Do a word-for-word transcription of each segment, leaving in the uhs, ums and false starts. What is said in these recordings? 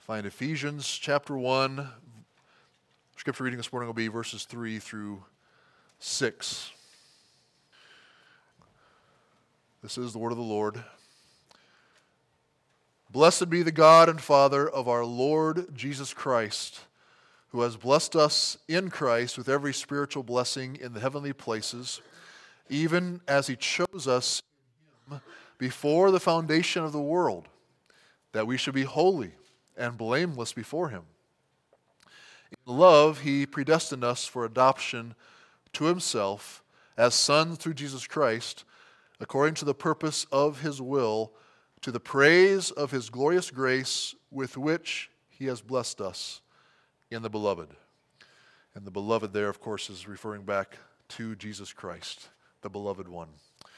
Find Ephesians chapter one. Scripture reading this morning will be verses three through six. This is the word of the Lord. Blessed be the God and Father of our Lord Jesus Christ, who has blessed us in Christ with every spiritual blessing in the heavenly places, even as he chose us in him before the foundation of the world, that we should be holy and blameless before him. In love, he predestined us for adoption to himself as sons through Jesus Christ, according to the purpose of his will, to the praise of his glorious grace with which he has blessed us in the beloved. And the beloved there, of course, is referring back to Jesus Christ, the beloved one.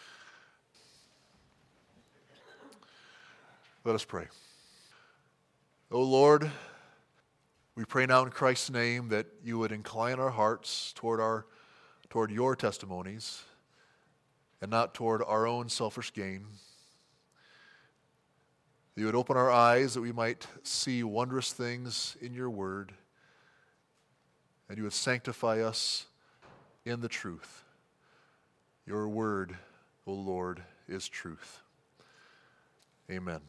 Let us pray. O Lord, we pray now in Christ's name that you would incline our hearts toward our toward your testimonies and not toward our own selfish gain. You would open our eyes that we might see wondrous things in your word, and you would sanctify us in the truth. Your word, O Lord, is truth. Amen.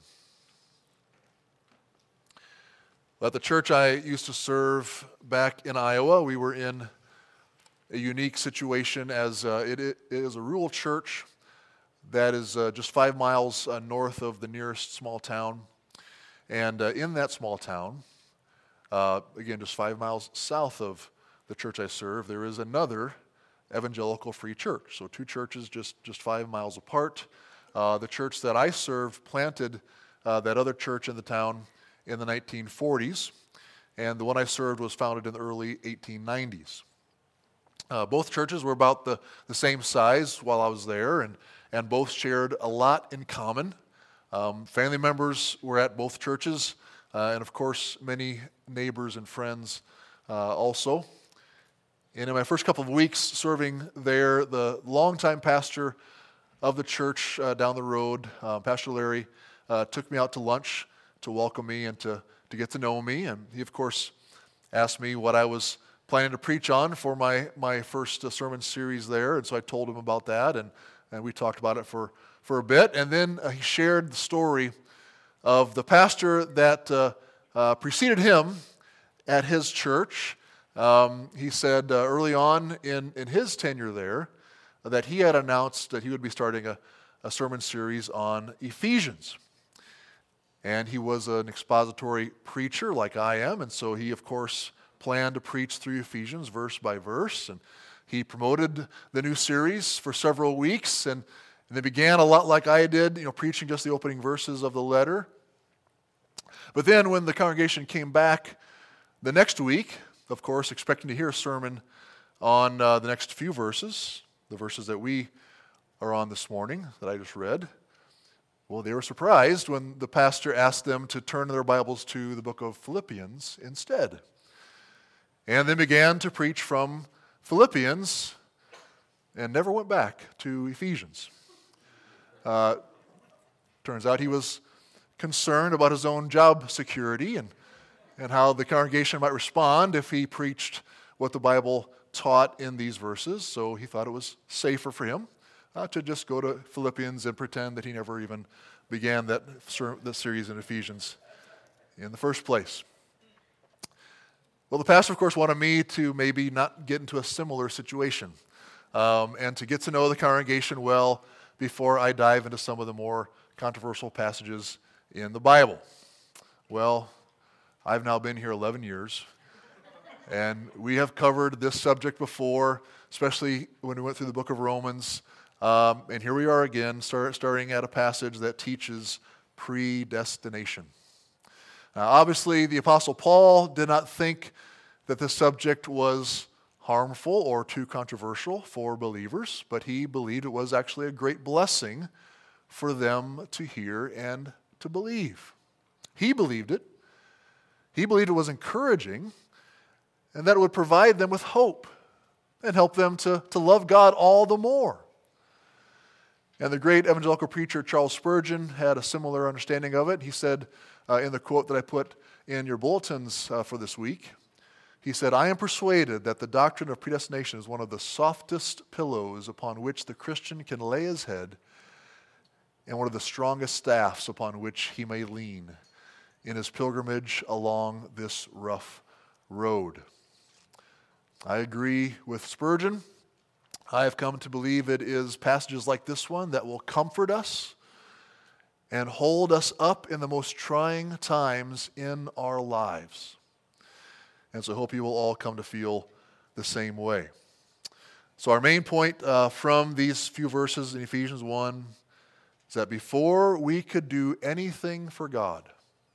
At the church I used to serve back in Iowa, we were in a unique situation as uh, it, it is a rural church that is uh, just five miles uh, north of the nearest small town. And uh, in that small town, uh, again, just five miles south of the church I serve, there is another evangelical free church. So two churches just, just five miles apart. Uh, the church that I served planted uh, that other church in the town in the nineteen forties, and the one I served was founded in the early eighteen nineties. Uh, both churches were about the, the same size while I was there, and, and both shared a lot in common. Um, family members were at both churches, uh, and of course, many neighbors and friends uh, also. And in my first couple of weeks serving there, the longtime pastor of the church uh, down the road, uh, Pastor Larry, uh, took me out to lunch to welcome me and to, to get to know me. And he, of course, asked me what I was planning to preach on for my, my first uh, sermon series there. And so I told him about that, and, and we talked about it for, for a bit. And then uh, he shared the story of the pastor that uh, uh, preceded him at his church. Um, he said uh, early on in, in his tenure there uh, that he had announced that he would be starting a, a sermon series on Ephesians. And he was an expository preacher like I am, and so he, of course, planned to preach through Ephesians verse by verse. And he promoted the new series for several weeks, and, and they began a lot like I did, you know, preaching just the opening verses of the letter. But then when the congregation came back the next week, of course, expecting to hear a sermon on uh, the next few verses, the verses that we are on this morning that I just read, well, they were surprised when the pastor asked them to turn their Bibles to the book of Philippians instead. And then began to preach from Philippians and never went back to Ephesians. Uh, turns out he was concerned about his own job security and, and how the congregation might respond if he preached what the Bible taught in these verses. So he thought it was safer for him Uh, to just go to Philippians and pretend that he never even began that, ser- that series in Ephesians in the first place. Well, the pastor, of course, wanted me to maybe not get into a similar situation um, and to get to know the congregation well before I dive into some of the more controversial passages in the Bible. Well, I've now been here eleven years, and we have covered this subject before, especially when we went through the book of Romans. Um, and here we are again, start, starting at a passage that teaches predestination. Now, obviously, the Apostle Paul did not think that this subject was harmful or too controversial for believers, but he believed it was actually a great blessing for them to hear and to believe. He believed it. He believed it was encouraging and that it would provide them with hope and help them to, to love God all the more. And the great evangelical preacher Charles Spurgeon had a similar understanding of it. He said uh, in the quote that I put in your bulletins uh, for this week, he said, "I am persuaded that the doctrine of predestination is one of the softest pillows upon which the Christian can lay his head and one of the strongest staffs upon which he may lean in his pilgrimage along this rough road." I agree with Spurgeon. I have come to believe it is passages like this one that will comfort us and hold us up in the most trying times in our lives. And so I hope you will all come to feel the same way. So our main point uh, from these few verses in Ephesians one is that before we could do anything for God,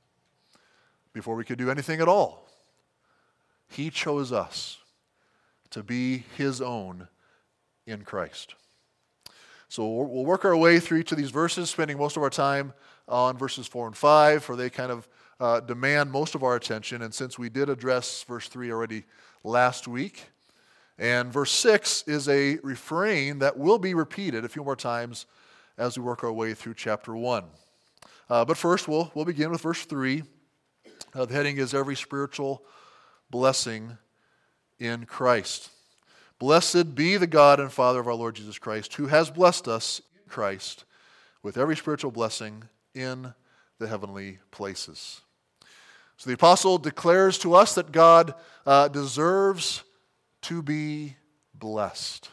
before we could do anything at all, He chose us to be His own in Christ. So we'll work our way through each of these verses, spending most of our time on verses four and five, for they kind of uh, demand most of our attention. And since we did address verse three already last week, and verse six is a refrain that will be repeated a few more times as we work our way through chapter one. Uh, but first, we'll, we'll begin with verse three. Uh, the heading is Every Spiritual Blessing in Christ. Blessed be the God and Father of our Lord Jesus Christ, who has blessed us in Christ with every spiritual blessing in the heavenly places. So the apostle declares to us that God uh, deserves to be blessed.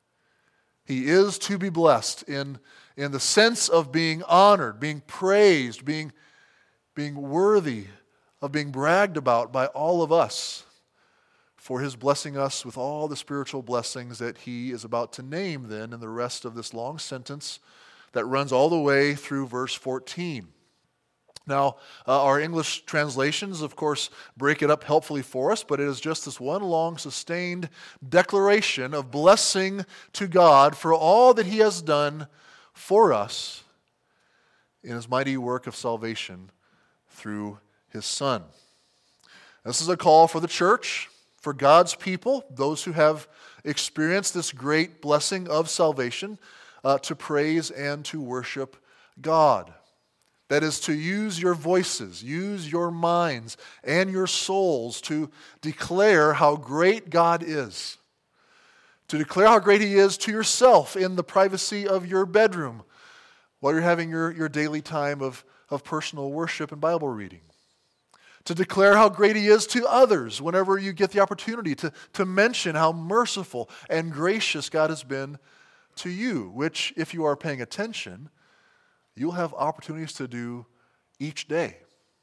He is to be blessed in, in the sense of being honored, being praised, being, being worthy of being bragged about by all of us, for His blessing us with all the spiritual blessings that He is about to name then in the rest of this long sentence that runs all the way through verse fourteen. Now, uh, our English translations, of course, break it up helpfully for us, but it is just this one long, sustained declaration of blessing to God for all that He has done for us in His mighty work of salvation through His Son. This is a call for the church, for God's people, those who have experienced this great blessing of salvation, uh, to praise and to worship God. That is, to use your voices, use your minds and your souls to declare how great God is. To declare how great He is to yourself in the privacy of your bedroom while you're having your, your daily time of, of personal worship and Bible reading. To declare how great He is to others whenever you get the opportunity to, to mention how merciful and gracious God has been to you, which, if you are paying attention, you'll have opportunities to do each day.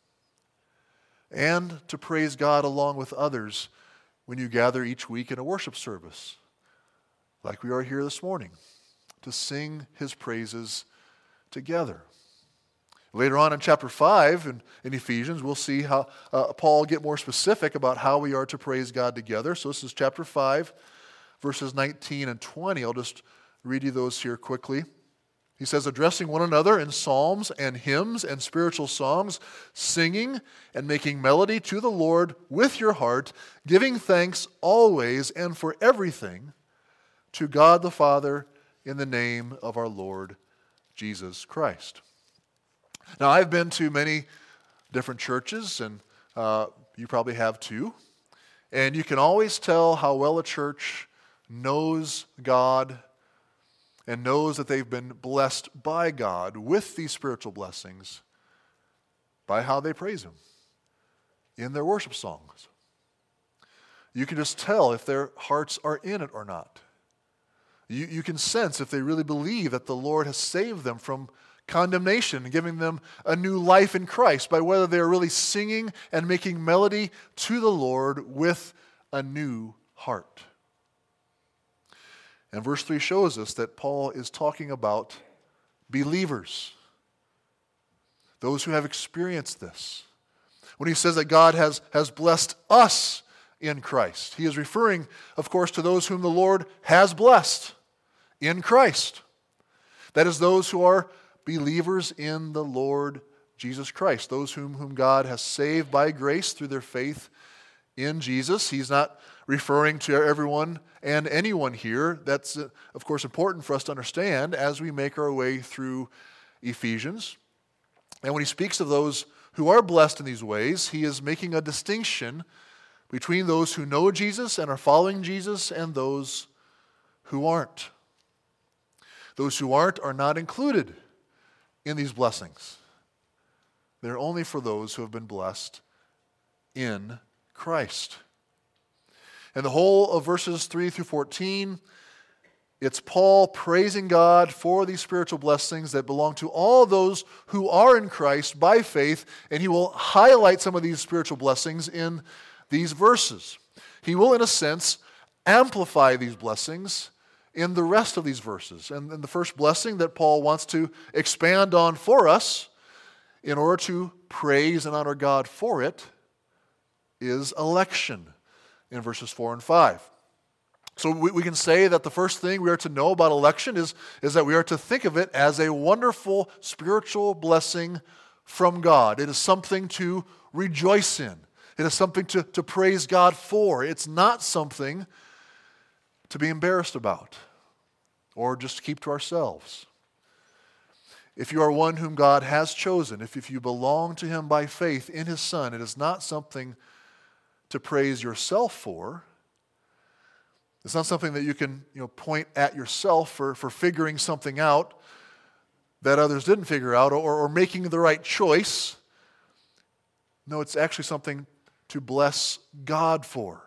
And to praise God along with others when you gather each week in a worship service, like we are here this morning, to sing His praises together. Later on in chapter five in, in Ephesians, we'll see how uh, Paul get more specific about how we are to praise God together. So this is chapter five, verses nineteen and twenty. I'll just read you those here quickly. He says, addressing one another in psalms and hymns and spiritual songs, singing and making melody to the Lord with your heart, giving thanks always and for everything to God the Father in the name of our Lord Jesus Christ. Now, I've been to many different churches, and uh, you probably have too. And you can always tell how well a church knows God and knows that they've been blessed by God with these spiritual blessings by how they praise Him in their worship songs. You can just tell if their hearts are in it or not. You, you can sense if they really believe that the Lord has saved them from condemnation and giving them a new life in Christ by whether they are really singing and making melody to the Lord with a new heart. And verse three shows us that Paul is talking about believers, those who have experienced this. When he says that God has, has blessed us in Christ, he is referring, of course, to those whom the Lord has blessed in Christ. That is, those who are believers in the Lord Jesus Christ, those whom, whom God has saved by grace through their faith in Jesus. He's not referring to everyone and anyone here. That's, uh, of course, important for us to understand as we make our way through Ephesians. And when he speaks of those who are blessed in these ways, he is making a distinction between those who know Jesus and are following Jesus and those who aren't. Those who aren't are not included in these blessings. They're only for those who have been blessed in Christ. And the whole of verses three through fourteen, it's Paul praising God for these spiritual blessings that belong to all those who are in Christ by faith, and he will highlight some of these spiritual blessings in these verses. He will, in a sense, amplify these blessings in the rest of these verses. And, and the first blessing that Paul wants to expand on for us in order to praise and honor God for it is election in verses four and five. So we, we can say that the first thing we are to know about election is, is that we are to think of it as a wonderful spiritual blessing from God. It is something to rejoice in. It is something to, to praise God for. It's not something to be embarrassed about or just keep to ourselves. If you are one whom God has chosen, if, if you belong to him by faith in his Son, it is not something to praise yourself for. It's not something that you can, you know, point at yourself for, for figuring something out that others didn't figure out or, or making the right choice. No, it's actually something to bless God for.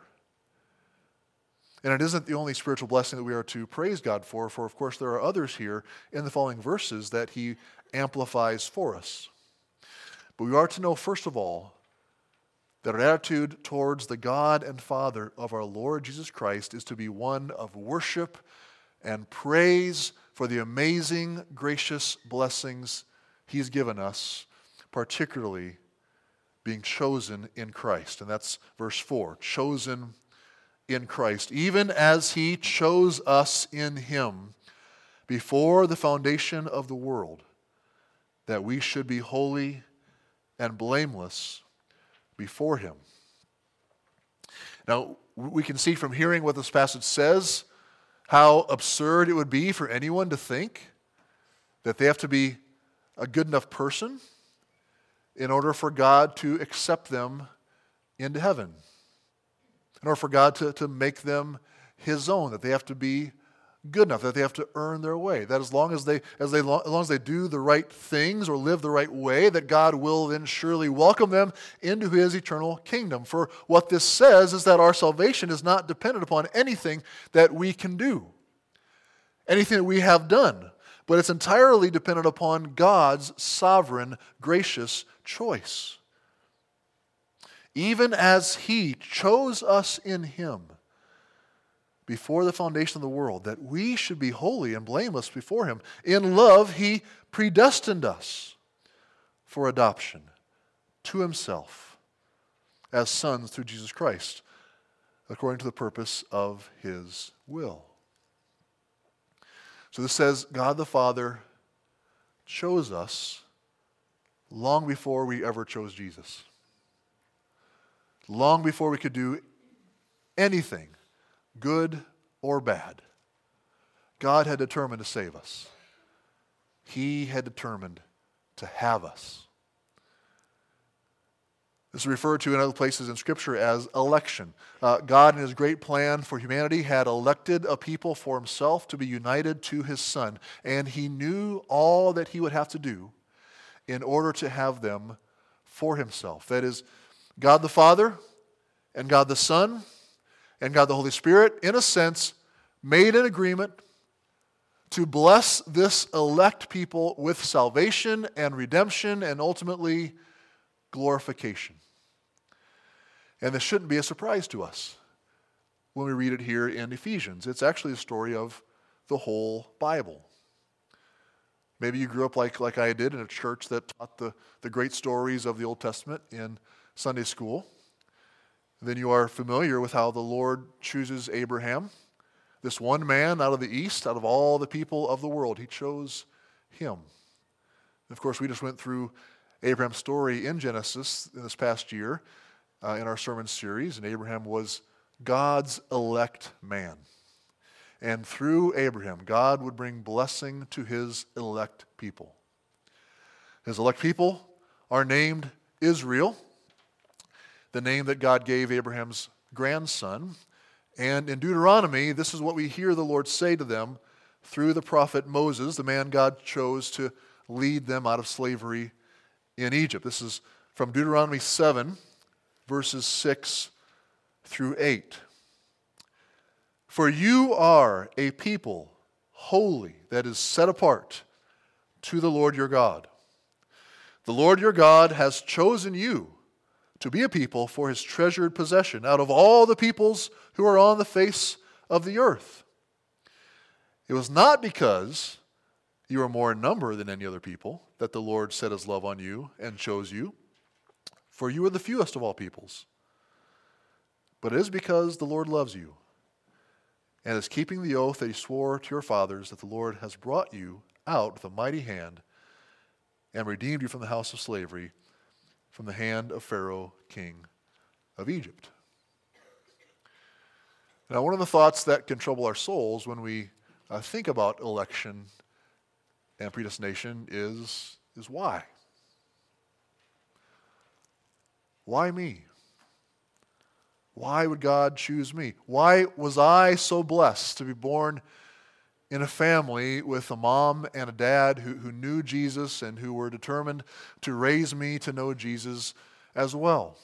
And it isn't the only spiritual blessing that we are to praise God for, for of course there are others here in the following verses that he amplifies for us. But we are to know, first of all, that our attitude towards the God and Father of our Lord Jesus Christ is to be one of worship and praise for the amazing, gracious blessings he's given us, particularly being chosen in Christ. And that's verse four, chosen in Christ, even as he chose us in him before the foundation of the world, that we should be holy and blameless before him. Now, we can see from hearing what this passage says how absurd it would be for anyone to think that they have to be a good enough person in order for God to accept them into heaven, in order for God to, to make them his own, that they have to be good enough, that they have to earn their way, that as long as they as they as long as they do the right things or live the right way, that God will then surely welcome them into his eternal kingdom. For what this says is that our salvation is not dependent upon anything that we can do, anything that we have done, but it's entirely dependent upon God's sovereign, gracious choice. Even as he chose us in him before the foundation of the world, that we should be holy and blameless before him. In love, he predestined us for adoption to himself as sons through Jesus Christ, according to the purpose of his will. So this says God the Father chose us long before we ever chose Jesus. Long before we could do anything, good or bad, God had determined to save us. He had determined to have us. This is referred to in other places in Scripture as election. Uh, God, in his great plan for humanity, had elected a people for himself to be united to his Son, and he knew all that he would have to do in order to have them for himself. That is, God the Father and God the Son and God the Holy Spirit, in a sense, made an agreement to bless this elect people with salvation and redemption and ultimately glorification. And this shouldn't be a surprise to us when we read it here in Ephesians. It's actually a story of the whole Bible. Maybe you grew up like, like I did in a church that taught the, the great stories of the Old Testament in Sunday school. Then you are familiar with how the Lord chooses Abraham, this one man out of the east, out of all the people of the world. He chose him. And of course, we just went through Abraham's story in Genesis in this past year. uh, in our sermon series, and Abraham was God's elect man. And through Abraham, God would bring blessing to his elect people. His elect people are named Israel, the name that God gave Abraham's grandson. And in Deuteronomy, this is what we hear the Lord say to them through the prophet Moses, the man God chose to lead them out of slavery in Egypt. This is from Deuteronomy seven, verses six through eight. For you are a people holy, that is set apart to the Lord your God. The Lord your God has chosen you to be a people for his treasured possession out of all the peoples who are on the face of the earth. It was not because you are more in number than any other people that the Lord set his love on you and chose you, for you are the fewest of all peoples. But it is because the Lord loves you and is keeping the oath that he swore to your fathers, that the Lord has brought you out with a mighty hand and redeemed you from the house of slavery, from the hand of Pharaoh, king of Egypt. Now, one of the thoughts that can trouble our souls when we uh, think about election and predestination is, is why? Why me? Why would God choose me? Why was I so blessed to be born in a family with a mom and a dad who, who knew Jesus and who were determined to raise me to know Jesus as well?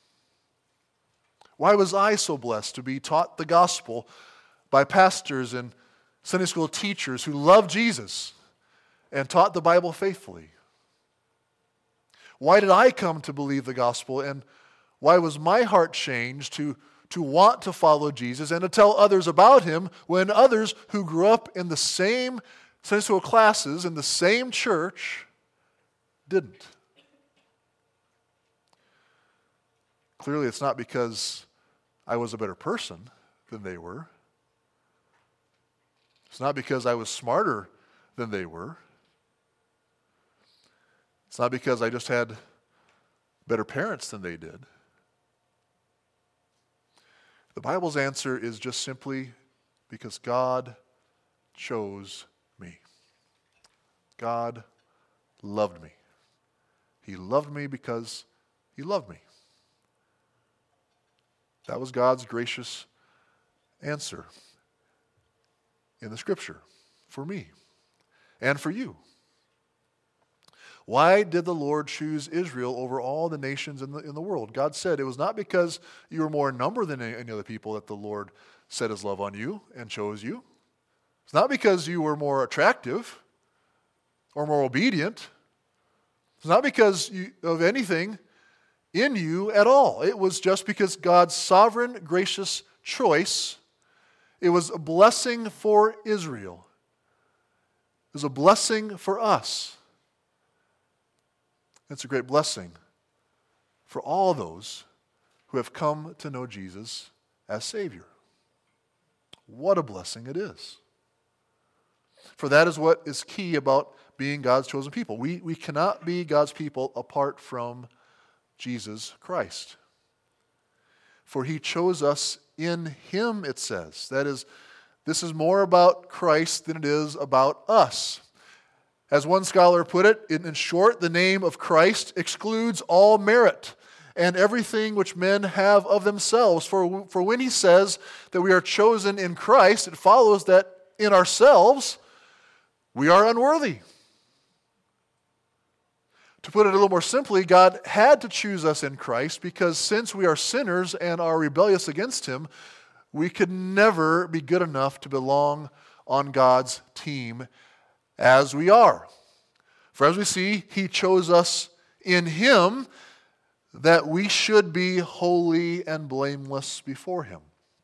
Why was I so blessed to be taught the gospel by pastors and Sunday school teachers who loved Jesus and taught the Bible faithfully? Why did I come to believe the gospel, and why was my heart changed to, to want to follow Jesus and to tell others about him when others who grew up in the same Sunday school classes in the same church didn't? Clearly, it's not because I was a better person than they were. It's not because I was smarter than they were. It's not because I just had better parents than they did. The Bible's answer is just simply because God chose me. God loved me. He loved me because he loved me. That was God's gracious answer in the Scripture for me and for you. Why did the Lord choose Israel over all the nations in the, in the world? God said it was not because you were more in number than any other people that the Lord set his love on you and chose you. It's not because you were more attractive or more obedient. It's not because you, of anything in you at all. It was just because God's sovereign, gracious choice. It was a blessing for Israel. It was a blessing for us. It's a great blessing for all those who have come to know Jesus as Savior. What a blessing it is. For that is what is key about being God's chosen people. We, we cannot be God's people apart from Jesus Christ. For he chose us in him, it says. That is, this is more about Christ than it is about us. As one scholar put it, in short, the name of Christ excludes all merit and everything which men have of themselves. For, for when he says that we are chosen in Christ, it follows that in ourselves we are unworthy. To put it a little more simply, God had to choose us in Christ because since we are sinners and are rebellious against him, we could never be good enough to belong on God's team as we are. For as we see, he chose us in him that we should be holy and blameless before him.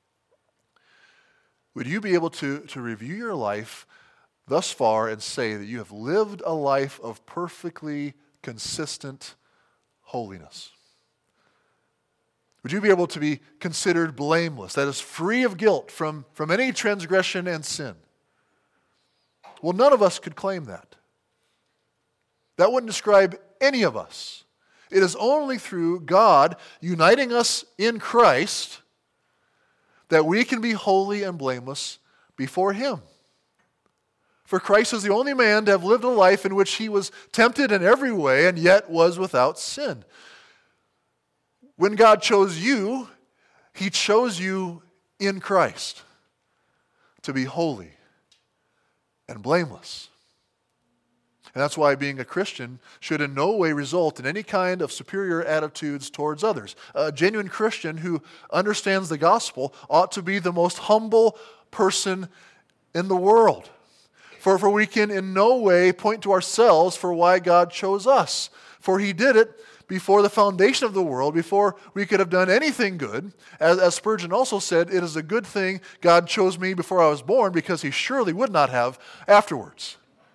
Would you be able to, to review your life thus far and say that you have lived a life of perfectly consistent holiness? Would you be able to be considered blameless, that is, free of guilt from, from any transgression and sin? Well, none of us could claim that. That wouldn't describe any of us. It is only through God uniting us in Christ that we can be holy and blameless before Him. For Christ is the only man to have lived a life in which He was tempted in every way and yet was without sin. When God chose you, He chose you in Christ to be holy and blameless. And that's why being a Christian should in no way result in any kind of superior attitudes towards others. A genuine Christian who understands the gospel ought to be the most humble person in the world. For, for we can in no way point to ourselves for why God chose us. For He did it before the foundation of the world, before we could have done anything good. As, as Spurgeon also said, it is a good thing God chose me before I was born, because He surely would not have afterwards.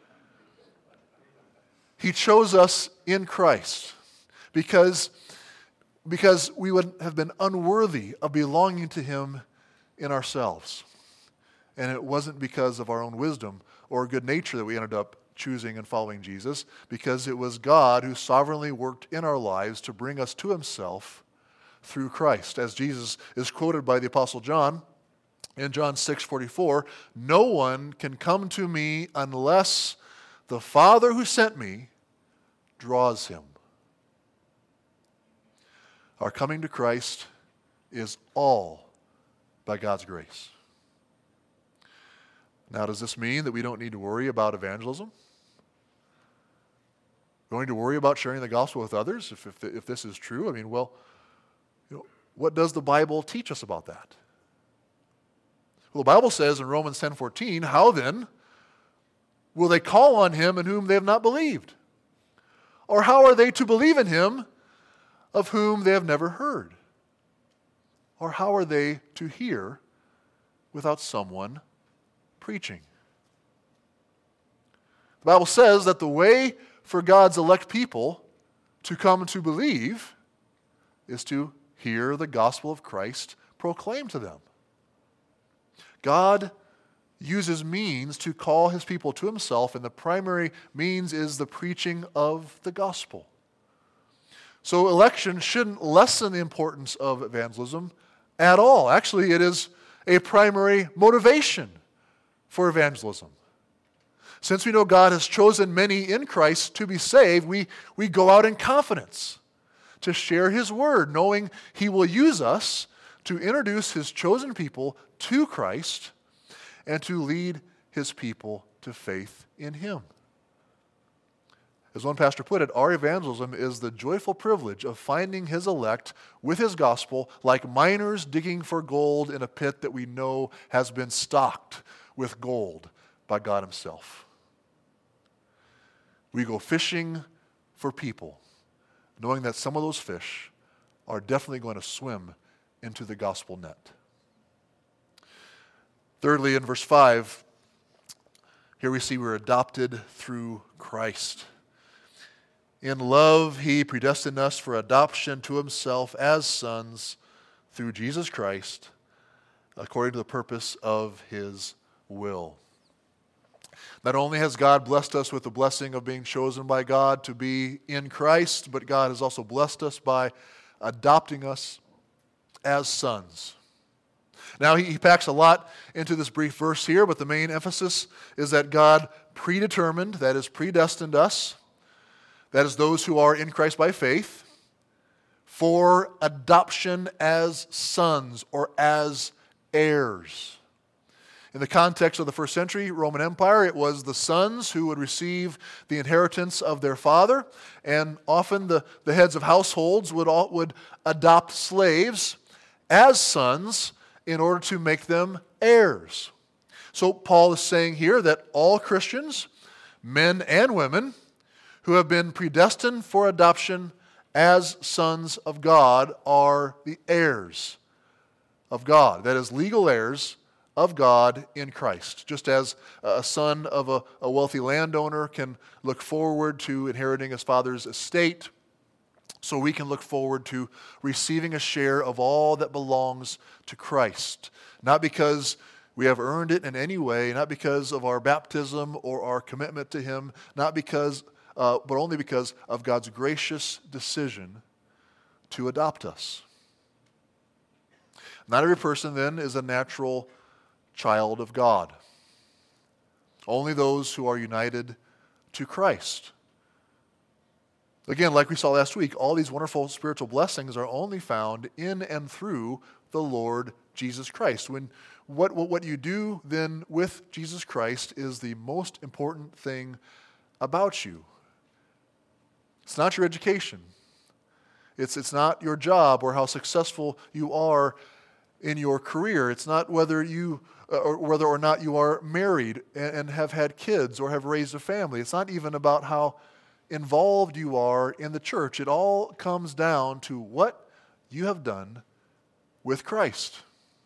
He chose us in Christ because, because we would have been unworthy of belonging to Him in ourselves. And it wasn't because of our own wisdom or good nature that we ended up choosing and following Jesus, because it was God who sovereignly worked in our lives to bring us to Himself through Christ. As Jesus is quoted by the Apostle John in John six forty-four, "No one can come to me unless the Father who sent me draws him." Our coming to Christ is all by God's grace. Now, does this mean that we don't need to worry about evangelism? Going to worry about sharing the gospel with others, if, if, if this is true? I mean, well, you know, what does the Bible teach us about that? Well, the Bible says in Romans ten fourteen, "How then will they call on Him in whom they have not believed? Or how are they to believe in Him of whom they have never heard? Or how are they to hear without someone preaching?" The Bible says that the way for God's elect people to come to believe is to hear the gospel of Christ proclaimed to them. God uses means to call His people to Himself, and the primary means is the preaching of the gospel. So election shouldn't lessen the importance of evangelism at all. Actually, it is a primary motivation for evangelism. Since we know God has chosen many in Christ to be saved, we, we go out in confidence to share His word, knowing He will use us to introduce His chosen people to Christ and to lead His people to faith in Him. As one pastor put it, our evangelism is the joyful privilege of finding His elect with His gospel, like miners digging for gold in a pit that we know has been stocked with gold by God Himself. We go fishing for people, knowing that some of those fish are definitely going to swim into the gospel net. Thirdly, in verse five, here we see we're adopted through Christ. In love, He predestined us for adoption to Himself as sons through Jesus Christ, according to the purpose of His will. Not only has God blessed us with the blessing of being chosen by God to be in Christ, but God has also blessed us by adopting us as sons. Now, he, he packs a lot into this brief verse here, but the main emphasis is that God predetermined, that is, predestined us, that is, those who are in Christ by faith, for adoption as sons or as heirs. In the context of the first century Roman Empire, it was the sons who would receive the inheritance of their father, and often the, the heads of households would, all, would adopt slaves as sons in order to make them heirs. So Paul is saying here that all Christians, men and women, who have been predestined for adoption as sons of God are the heirs of God. That is, legal heirs of God in Christ. Just as a son of a, a wealthy landowner can look forward to inheriting his father's estate, so we can look forward to receiving a share of all that belongs to Christ. Not because we have earned it in any way, not because of our baptism or our commitment to Him, not because uh, but only because of God's gracious decision to adopt us. Not every person, then, is a natural child of God. Only those who are united to Christ. Again, like we saw last week, all these wonderful spiritual blessings are only found in and through the Lord Jesus Christ. When what, what, what you do then with Jesus Christ is the most important thing about you. It's not your education. It's, it's not your job or how successful you are in your career. It's not whether you uh, or whether or not you are married and, and have had kids or have raised a family. It's not even about how involved you are in the church. It all comes down to what you have done with Christ.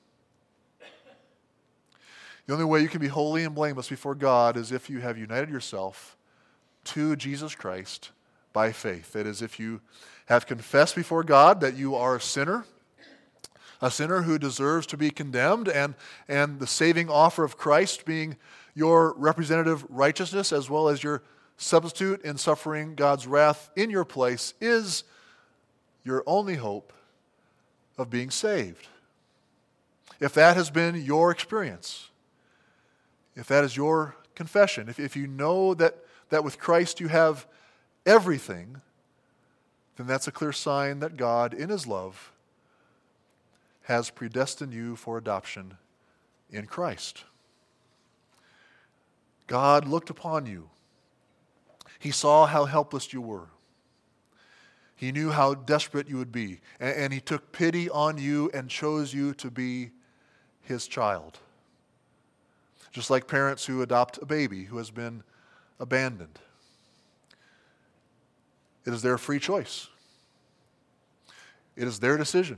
The only way you can be holy and blameless before God is if you have united yourself to Jesus Christ by faith. That is, if you have confessed before God that you are a sinner, a sinner who deserves to be condemned, and, and the saving offer of Christ being your representative righteousness as well as your substitute in suffering God's wrath in your place is your only hope of being saved. If that has been your experience, if that is your confession, if, if you know that, that with Christ you have everything, then that's a clear sign that God, in His love, has predestined you for adoption in Christ. God looked upon you. He saw how helpless you were. He knew how desperate you would be. And, and He took pity on you and chose you to be His child. Just like parents who adopt a baby who has been abandoned. It is their free choice. It is their decision.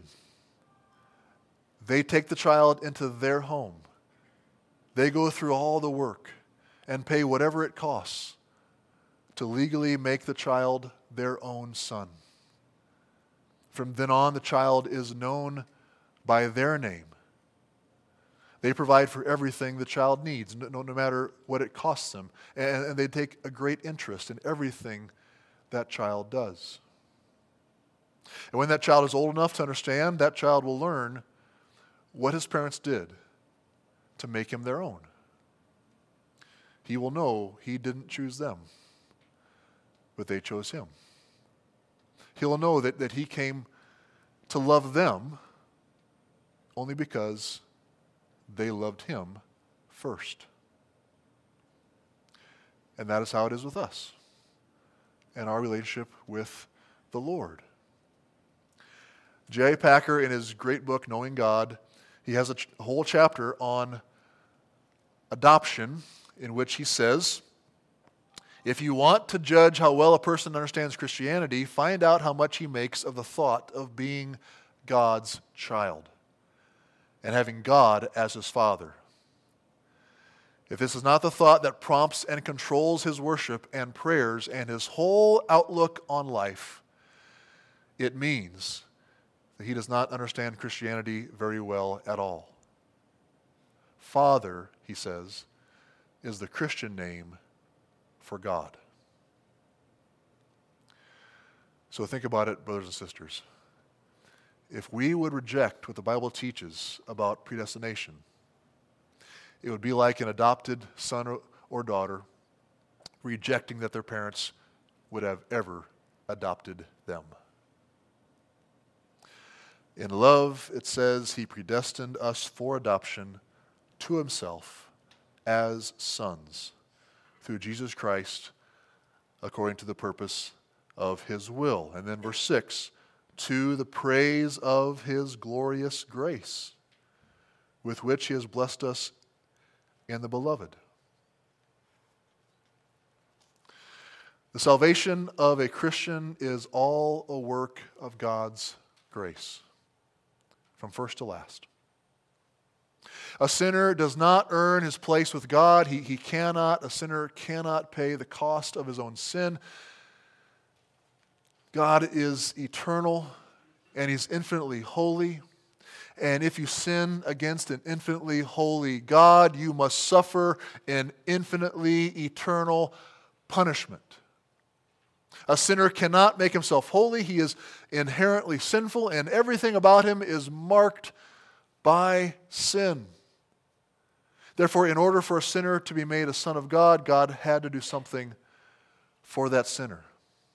They take the child into their home. They go through all the work and pay whatever it costs to legally make the child their own son. From then on, the child is known by their name. They provide for everything the child needs, no, no matter what it costs them. And, and they take a great interest in everything that child does. And when that child is old enough to understand, that child will learn what his parents did to make him their own. He will know he didn't choose them, but they chose him. He will know that, that he came to love them only because they loved him first. And that is how it is with us and our relationship with the Lord. J I. Packer, in his great book, Knowing God, he has a, ch- a whole chapter on adoption in which he says, if you want to judge how well a person understands Christianity, find out how much he makes of the thought of being God's child and having God as his father. If this is not the thought that prompts and controls his worship and prayers and his whole outlook on life, it means that he does not understand Christianity very well at all. Father, he says, is the Christian name for God. So think about it, brothers and sisters. If we would reject what the Bible teaches about predestination, it would be like an adopted son or, or daughter rejecting that their parents would have ever adopted them. In love, it says, he predestined us for adoption to himself as sons through Jesus Christ according to the purpose of his will. And then verse six, to the praise of his glorious grace with which he has blessed us in the beloved. The salvation of a Christian is all a work of God's grace, from first to last. A sinner does not earn his place with God. He, he cannot, a sinner cannot pay the cost of his own sin. God is eternal, and he's infinitely holy. And if you sin against an infinitely holy God, you must suffer an infinitely eternal punishment. A sinner cannot make himself holy. He is inherently sinful, and everything about him is marked by sin. Therefore, in order for a sinner to be made a son of God, God had to do something for that sinner.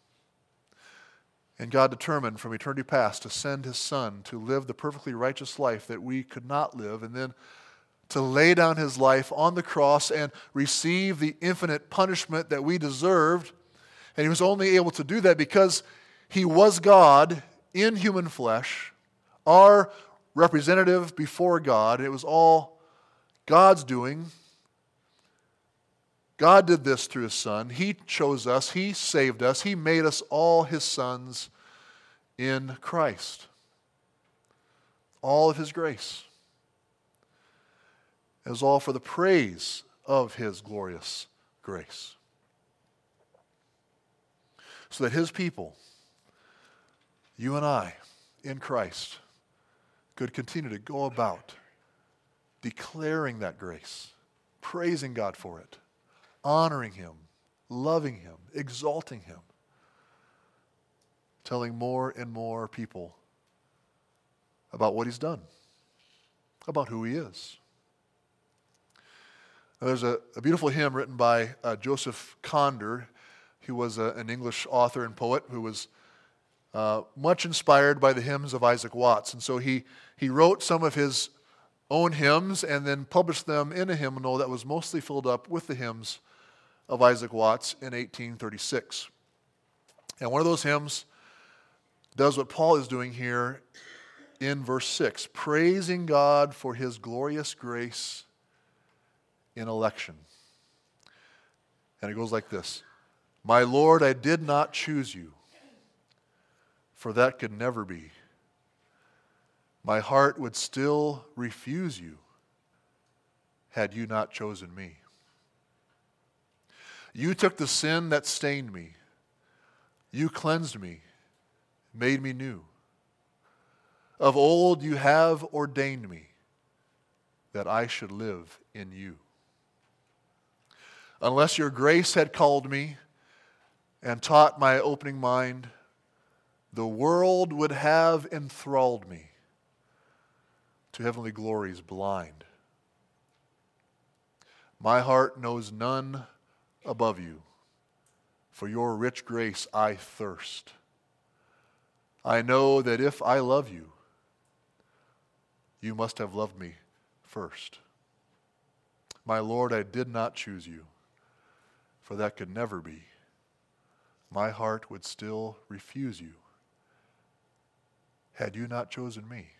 And God determined from eternity past to send his Son to live the perfectly righteous life that we could not live, and then to lay down his life on the cross and receive the infinite punishment that we deserved. And he was only able to do that because he was God in human flesh, our representative before God. It was all God's doing. God did this through his Son. He chose us. He saved us. He made us all his sons in Christ. All of his grace. It was all for the praise of his glorious grace. So that his people, you and I, in Christ, could continue to go about declaring that grace, praising God for it, honoring him, loving him, exalting him, telling more and more people about what he's done, about who he is. Now, there's a, a beautiful hymn written by uh, Joseph Conder. He was a, an English author and poet who was uh, much inspired by the hymns of Isaac Watts. And so he, he wrote some of his own hymns and then published them in a hymnal that was mostly filled up with the hymns of Isaac Watts in eighteen thirty-six. And one of those hymns does what Paul is doing here in verse six, praising God for his glorious grace in election. And it goes like this: My Lord, I did not choose you, for that could never be. My heart would still refuse you had you not chosen me. You took the sin that stained me. You cleansed me, made me new. Of old you have ordained me that I should live in you. Unless your grace had called me and taught my opening mind, the world would have enthralled me to heavenly glories blind. My heart knows none above you. For your rich grace I thirst. I know that if I love you, you must have loved me first. My Lord, I did not choose you, for that could never be. My heart would still refuse you had you not chosen me.